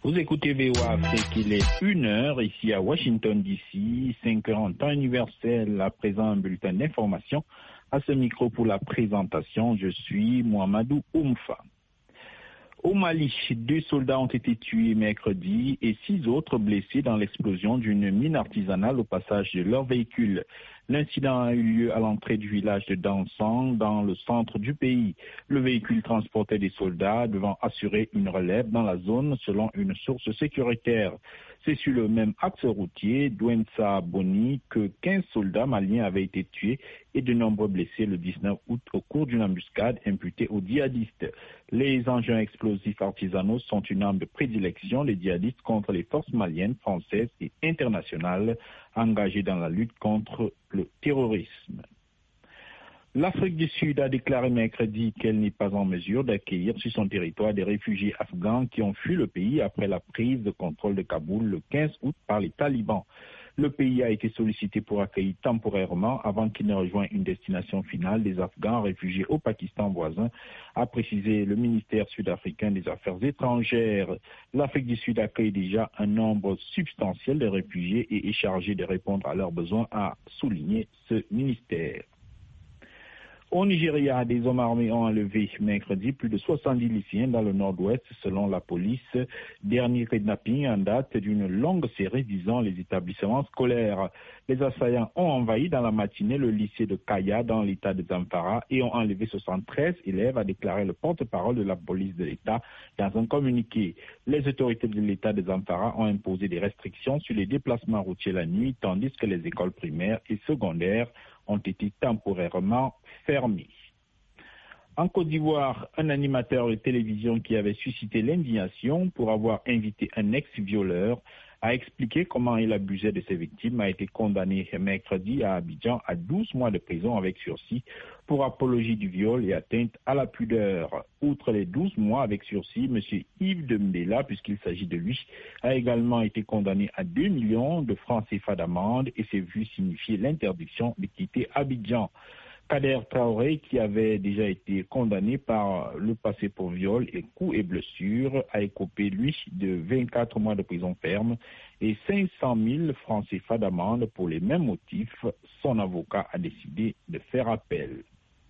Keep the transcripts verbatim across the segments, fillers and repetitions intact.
Vous écoutez V O A Afrique, il est une heure ici à Washington D C, cinq heures en temps universel. À présent, un bulletin d'information. À ce micro pour la présentation, je suis Mohamedou Oumfa. Au Mali, deux soldats ont été tués mercredi et six autres blessés dans l'explosion d'une mine artisanale au passage de leur véhicule. L'incident a eu lieu à l'entrée du village de Dansang, dans le centre du pays. Le véhicule transportait des soldats devant assurer une relève dans la zone selon une source sécuritaire. C'est sur le même axe routier, Douentza Boni, que quinze soldats maliens avaient été tués et de nombreux blessés le dix-neuf août au cours d'une embuscade imputée aux djihadistes. Les engins explosifs artisanaux sont une arme de prédilection des djihadistes contre les forces maliennes, françaises et internationales engagées dans la lutte contre le terrorisme. L'Afrique du Sud a déclaré mercredi qu'elle n'est pas en mesure d'accueillir sur son territoire des réfugiés afghans qui ont fui le pays après la prise de contrôle de Kaboul le quinze août par les talibans. Le pays a été sollicité pour accueillir temporairement avant qu'il ne rejoigne une destination finale des Afghans réfugiés au Pakistan voisin, a précisé le ministère sud-africain des Affaires étrangères. L'Afrique du Sud accueille déjà un nombre substantiel de réfugiés et est chargé de répondre à leurs besoins, a souligné ce ministère. Au Nigeria, des hommes armés ont enlevé mercredi plus de soixante-dix lycéens dans le nord-ouest selon la police. Dernier kidnapping en date d'une longue série visant les établissements scolaires. Les assaillants ont envahi dans la matinée le lycée de Kaya dans l'état de Zamfara et ont enlevé soixante-treize élèves, a déclaré le porte-parole de la police de l'État dans un communiqué. Les autorités de l'État de Zamfara ont imposé des restrictions sur les déplacements routiers la nuit, tandis que les écoles primaires et secondaires ont été temporairement fermés. En Côte d'Ivoire, un animateur de télévision qui avait suscité l'indignation pour avoir invité un ex-violeur a expliqué comment il abusait de ses victimes, a été condamné mercredi à Abidjan à douze mois de prison avec sursis pour apologie du viol et atteinte à la pudeur. Outre les douze mois avec sursis, M. Yves Dembélé, puisqu'il s'agit de lui, a également été condamné à deux millions de francs C F A d'amende et s'est vu signifier l'interdiction de quitter Abidjan. Kader Traoré, qui avait déjà été condamné par le passé pour viol et coups et blessures, a écopé, lui, de vingt-quatre mois de prison ferme et cinq cent mille francs C F A d'amende pour les mêmes motifs. Son avocat a décidé de faire appel.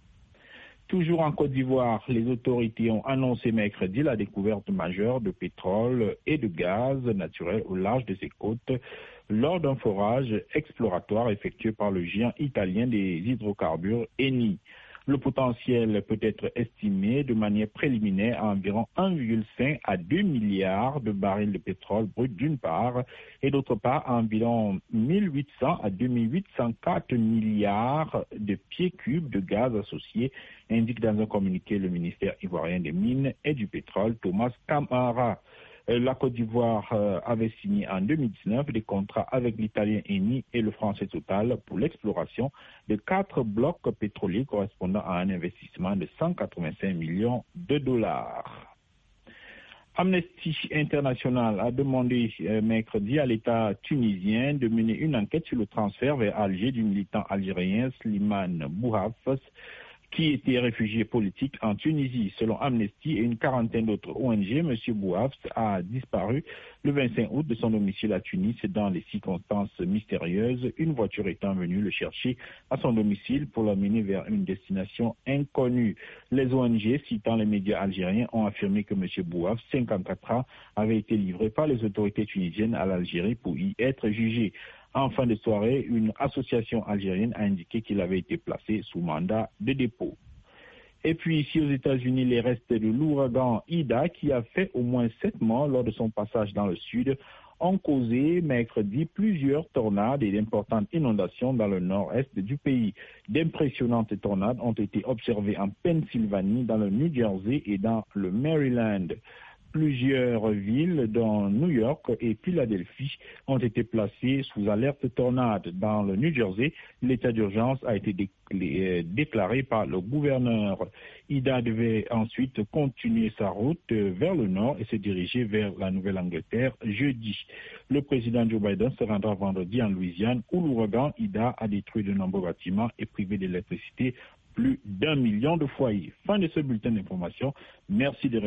Toujours en Côte d'Ivoire, les autorités ont annoncé mercredi la découverte majeure de pétrole et de gaz naturel au large de ses côtes lors d'un forage exploratoire effectué par le géant italien des hydrocarbures Eni. Le potentiel peut être estimé de manière préliminaire à environ un virgule cinq à deux milliards de barils de pétrole brut d'une part et d'autre part à environ mille huit cents à deux mille huit cent quatre milliards de pieds cubes de gaz associés, indique dans un communiqué le ministère ivoirien des Mines et du Pétrole, Thomas Camara. La Côte d'Ivoire avait signé en deux mille dix-neuf des contrats avec l'italien Eni et le français Total pour l'exploration de quatre blocs pétroliers correspondant à un investissement de cent quatre-vingt-cinq millions de dollars. Amnesty International a demandé mercredi à l'État tunisien de mener une enquête sur le transfert vers Alger du militant algérien Slimane Bouhaf, qui était réfugié politique en Tunisie. Selon Amnesty et une quarantaine d'autres O N G, M. Bouhaf a disparu le vingt-cinq août de son domicile à Tunis dans des circonstances mystérieuses, une voiture étant venue le chercher à son domicile pour l'amener vers une destination inconnue. Les O N G, citant les médias algériens, ont affirmé que M. Bouhaf, cinquante-quatre ans, avait été livré par les autorités tunisiennes à l'Algérie pour y être jugé. En fin de soirée, une association algérienne a indiqué qu'il avait été placé sous mandat de dépôt. Et puis ici aux États-Unis, les restes de l'ouragan Ida, qui a fait au moins sept morts lors de son passage dans le sud, ont causé mercredi plusieurs tornades et d'importantes inondations dans le nord-est du pays. D'impressionnantes tornades ont été observées en Pennsylvanie, dans le New Jersey et dans le Maryland. Plusieurs villes, dont New York et Philadelphie, ont été placées sous alerte tornade. Dans le New Jersey, l'état d'urgence a été déclaré par le gouverneur. Ida devait ensuite continuer sa route vers le nord et se diriger vers la Nouvelle-Angleterre jeudi. Le président Joe Biden se rendra vendredi en Louisiane, où l'ouragan Ida a détruit de nombreux bâtiments et privé d'électricité plus d'un million de foyers. Fin de ce bulletin d'information. Merci de